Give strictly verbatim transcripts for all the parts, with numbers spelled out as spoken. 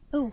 Oh,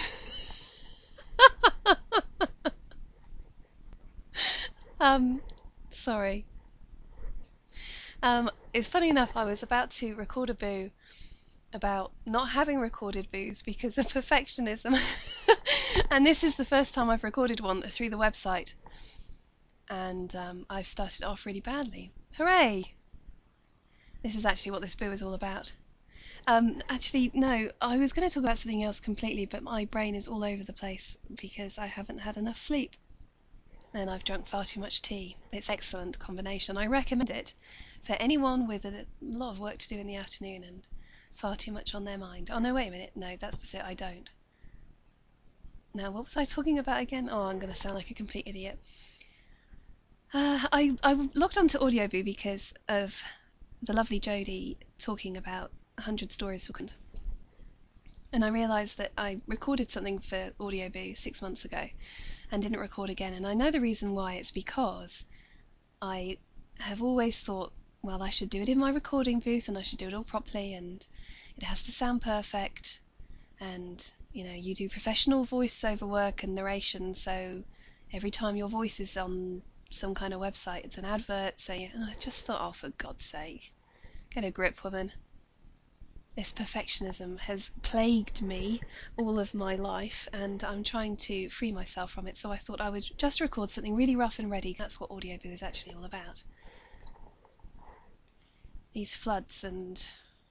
um, sorry. Um, it's funny enough, I was about to record a boo about not having recorded boos because of perfectionism. And this is the first time I've recorded one through the website. And um, I've started off really badly. Hooray! This is actually what this boo is all about. Um, actually, no, I was going to talk about something else completely, but my brain is all over the place because I haven't had enough sleep. And I've drunk far too much tea. It's an excellent combination. I recommend it for anyone with a lot of work to do in the afternoon and far too much on their mind. Oh, no, wait a minute. No, that's opposite. I don't. Now, what was I talking about again? Oh, I'm going to sound like a complete idiot. Uh, I, I logged onto Audioboo because of the lovely Jodie talking about one hundred Stories for Kund. And I realised that I recorded something for Audioboo six months ago and didn't record again. And I know the reason why. It's because I have always thought, well, I should do it in my recording booth and I should do it all properly and it has to sound perfect. And, you know, you do professional voiceover work and narration, so every time your voice is on some kind of website, it's an advert. So and I just thought, oh, for God's sake, get a grip, woman. This perfectionism has plagued me all of my life and I'm trying to free myself from it, so I thought I would just record something really rough and ready. That's what Audioboo is actually all about. These floods and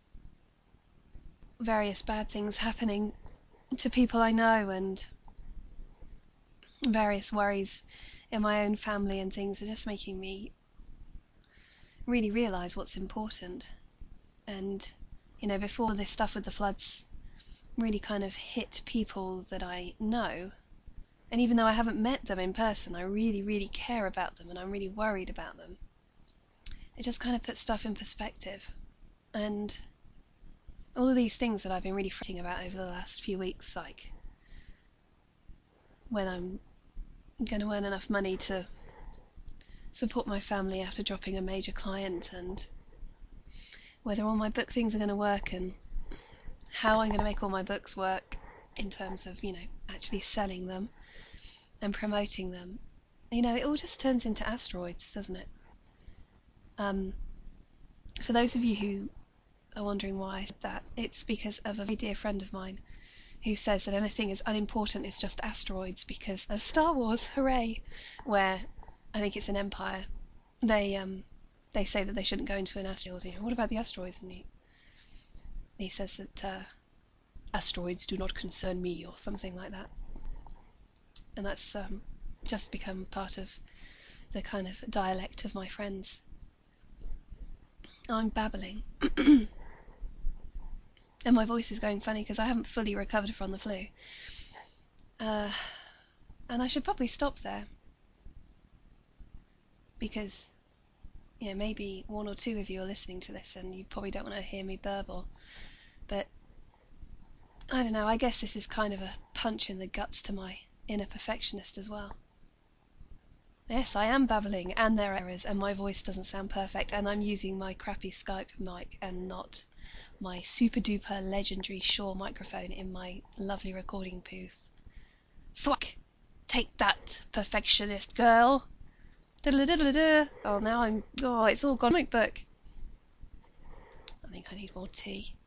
various bad things happening to people I know and various worries in my own family and things are just making me really realise what's important. And you know, before this stuff with the floods really kind of hit people that I know, and even though I haven't met them in person, I really, really care about them and I'm really worried about them. It just kind of puts stuff in perspective. And all of these things that I've been really fretting about over the last few weeks, like when I'm going to earn enough money to support my family after dropping a major client, and whether all my book things are going to work and how I'm going to make all my books work in terms of, you know, actually selling them and promoting them. You know, it all just turns into asteroids, doesn't it? Um, for those of you who are wondering why I said that, it's because of a very dear friend of mine who says that anything as unimportant is just asteroids because of Star Wars, hooray! Where, I think it's an Empire, they um, they say that they shouldn't go into an asteroid. You know, what about the asteroids? And he, he says that uh, asteroids do not concern me, or something like that. And that's um, just become part of the kind of dialect of my friends. I'm babbling. And my voice is going funny because I haven't fully recovered from the flu. Uh, and I should probably stop there. Because, you know, maybe one or two of you are listening to this and you probably don't want to hear me burble. But, I don't know, I guess this is kind of a punch in the guts to my inner perfectionist as well. Yes, I am babbling, and there are errors, and my voice doesn't sound perfect, and I'm using my crappy Skype mic and not my super duper legendary Shure microphone in my lovely recording booth. Thwack! Take that, perfectionist girl! Diddle-diddle-diddle. Oh, now I'm... Oh, it's all gone. Comic book. I think I need more tea.